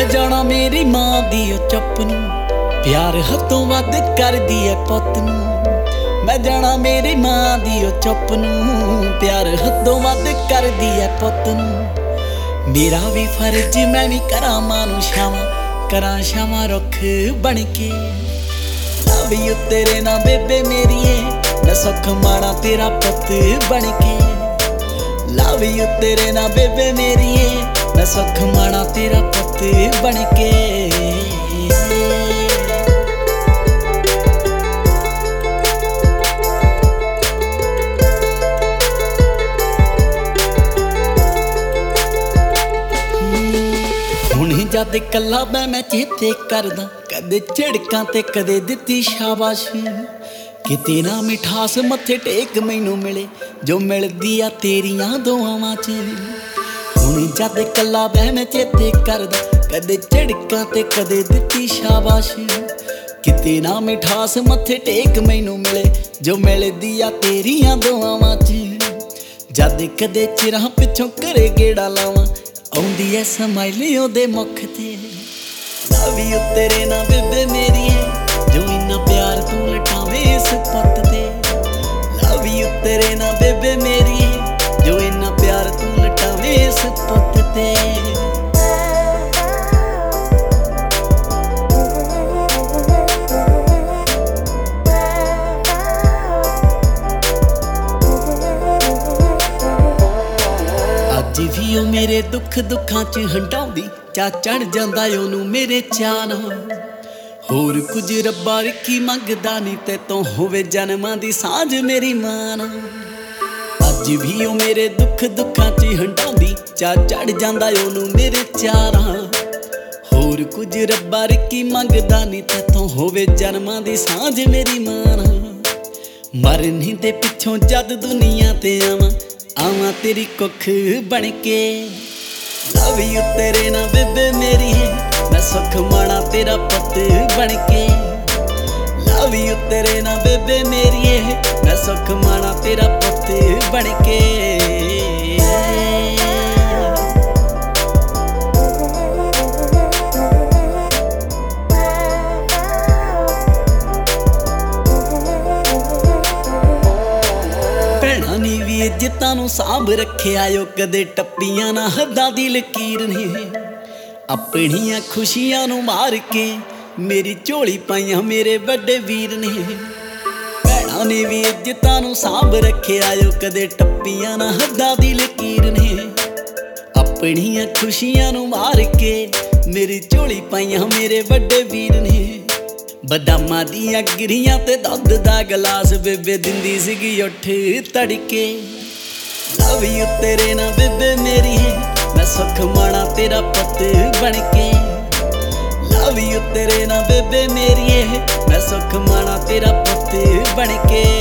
ਜਾਣਾ ਮੇਰੀ ਮਾਂ ਦੀ ਉਹ ਚੁੱਪ ਨੂੰ, ਪਿਆਰ ਹੱਥੋਂ ਵੱਧ ਕਰਦੀ ਐ ਪੁੱਤ ਨੂੰ। ਮੈਂ ਜਾਣਾ ਮੇਰੀ ਮਾਂ ਦੀ ਉਹ ਚੁੱਪ ਨੂੰ, ਪਿਆਰ ਹੱਥੋਂ ਵੱਧ ਕਰਦੀ ਐ ਪੁੱਤ ਨੂੰ। ਮੇਰਾ ਵੀ ਫਰਜ਼ ਮੈਂ ਵੀ ਕਰਾਂ ਮਾਂ ਨੂੰ ਛਾਵਾਂ, ਕਰਾਂ ਛਾਵਾਂ ਰੁੱਖ ਬਣ ਕੇ। ਲਵ ਯੂ ਤੇਰੇ ਨਾਲ ਬੇਬੇ ਮੇਰੀਏ, ਮੈਂ ਸੁੱਖ ਮਾਣਾ ਤੇਰਾ ਪੁੱਤ ਬਣ ਕੇ। ਲਵ ਯੂ ਤੇਰੇ ਨਾਲ ਬੇਬੇ ਮੇਰੀਏ, ਮੈਂ ਸੁੱਖ ਮਾਣਾ ਤੇਰਾ ਪੁੱਤ ਬਣ ਕੇ। ਹੁਣ ਜਦ ਇਕੱਲਾ ਮੈਂ ਚੇਤੇ ਕਰਦਾ, ਕਦੇ ਝਿੜਕਾਂ ਤੇ ਕਦੇ ਦਿੱਤੀ ਸ਼ਾਬਾਸ਼। ਕਿਤੇ ਨਾ ਮਿਠਾਸ ਮੱਥੇ ਟੇਕ ਮੈਨੂੰ ਮਿਲੇ, ਜੋ ਮਿਲਦੀ ਆ ਤੇਰੀਆਂ ਦੁਆਵਾਂ 'ਚ। ਹੁਣ ਜਦ ਇਕੱਲਾ ਮੈਂ ਚੇਤੇ ਕਰਦਾ, ਕਦੇ ਝਿੜਕਾਂ ਤੇ ਕਦੇ ਦਿੱਤੀ ਸ਼ਾਬਾਸ਼। ਕਿਤੇ ਨਾ ਮਿਠਾਸ ਮੱਥੇ ਟੇਕ ਮੈਨੂੰ ਮਿਲੇ, ਜੋ ਮਿਲਦੀ ਆ ਤੇਰੀਆਂ ਦੁਆਵਾਂ 'ਚ। ਜਦ ਕਦੇ ਚਿਰਾਂ ਪਿੱਛੋਂ ਘਰੇ ਗੇੜਾ ਲਾਵਾਂ, ਆਉਂਦੀ ਐ ਸਮਾਈਲ ਉਹਦੇ ਮੁੱਖ ਤੇ। ਲਵ ਯੂ ਤੇਰੇ ਨਾਲ ਬੇਬੇ ਮੇਰੀਏ, ਜੋ ਇੰਨਾ ਪਿਆਰ ਤੂੰ ਲਟਾਵੇਂ ਇਸ ਪੁੱਤ ਤੇ। ਲਵ ਯੂ ਤੇਰੇ ਨਾਲ ਬੇਬੇ ਮੇਰੀਏ, ਜੋ ਇੰਨਾ ਪਿਆਰ ਤੂੰ ਲਟਾਵੇਂ ਇਸ ਪੁੱਤ ਤੇ। ਅੱਜ ਵੀ ਉਹ ਮੇਰੇ ਦੁੱਖਾਂ 'ਚ ਹੰਡਾਉਂਦੀ, ਚਾ ਚੜ ਜਾਂਦਾ ਉਹਨੂੰ ਮੇਰੇ ਚਾਅ ਨਾਲ। ਹੋਰ ਕੁਝ ਰੱਬਾ ਰਿੱਕੀ ਮੰਗਦਾ ਨੀ ਤੇਤੋਂ, ਹੋਵੇ ਜਨਮਾਂ ਦੀ ਸਾਂਝ ਮੇਰੀ ਮਾਂ ਨਾਲ। ਅੱਜ ਵੀ ਉਹ ਮੇਰੇ ਦੁੱਖਾਂ 'ਚ ਹੰਡਾਉਂਦੀ, ਚਾ ਚੜ ਜਾਂਦਾ ਉਹਨੂੰ ਮੇਰੇ ਚਾਅ ਨਾਲ। ਹੋਰ ਕੁਝ ਰੱਬਾ ਰਿੱਕੀ ਮੰਗਦਾ ਨੀ ਤੇਤੋਂ, ਹੋਵੇ ਜਨਮਾਂ ਦੀ ਸਾਂਝ ਮੇਰੀ ਮਾਂ ਨਾਲ। ਮਰਨੀ ਦੇ ਪਿੱਛੋਂ ਜਦ ਦੁਨੀਆ ਤੇ ਆਵਾਂ ਤੇਰੀ ਕੁੱਖ ਬਣ ਕੇ। ਲਵ ਯੂ ਤੇਰੇ ਨਾਲ ਬੇਬੇ ਮੇਰੀਏ, ਮੈਂ ਸੁੱਖ ਮਾਣਾ ਤੇਰਾ ਪੁੱਤ ਬਣ ਕੇ। ਲਵ ਯੂ ਤੇਰੇ ਨਾਲ ਬੇਬੇ ਮੇਰੀਏ, ਮੈਂ ਸੁੱਖ ਮਾਣਾ ਤੇਰਾ ਪੁੱਤ ਬਣ ਕੇ। ਭੈਣਾਂ ਨੇ ਵੀ ਇੱਜ਼ਤਾਂ ਨੂੰ ਸਾਂਭ ਰੱਖਿਆ ਓ, ਕਦੇ ਟੱਪੀਆਂ ਨਾ ਹੱਦਾਂ ਦੀ ਲਕੀਰ ਨੇ। ਆਪਣੀਆਂ ਖੁਸ਼ੀਆਂ ਨੂੰ ਮਾਰ ਕੇ ਮੇਰੀ ਝੋਲੀ ਪਾਈਆਂ ਮੇਰੇ ਵੱਡੇ ਵੀਰ ਨੇ। ਭੈਣਾਂ ਨੇ ਵੀ ਇੱਜ਼ਤਾਂ ਨੂੰ ਸਾਂਭ ਰੱਖਿਆ ਓ, ਕਦੇ ਟੱਪੀਆਂ ਨਾ ਹੱਦਾਂ ਦੀ ਲਕੀਰ ਨੇ। ਆਪਣੀਆਂ ਖੁਸ਼ੀਆਂ ਨੂੰ ਮਾਰ ਕੇ ਮੇਰੀ ਝੋਲੀ ਪਾਈਆਂ ਮੇਰੇ ਵੱਡੇ ਵੀਰ ਨੇ। ਬਦਾਮਾਂ ਦੀਆਂ ਗਿਰੀਆਂ ਤੇ ਦੁੱਧ ਦਾ ਗਲਾਸ ਬੇਬੇ ਦਿੰਦੀ ਸੀਗੀ ਉੱਠ ਤੜਕੇ। ਲਵ ਯੂ ਤੇਰੇ ਨਾਲ ਬੇਬੇ ਮੇਰੀਏ, ਮੈਂ ਸੁੱਖ ਮਾਣਾ ਤੇਰਾ ਪੁੱਤ ਬਣ ਕੇ। ਲਵ ਯੂ ਤੇਰੇ ਨਾਲ ਬੇਬੇ ਮੇਰੀਏ, ਮੈਂ ਸੁੱਖ ਮਾਣਾ ਤੇਰਾ ਪੁੱਤ ਬਣ ਕੇ।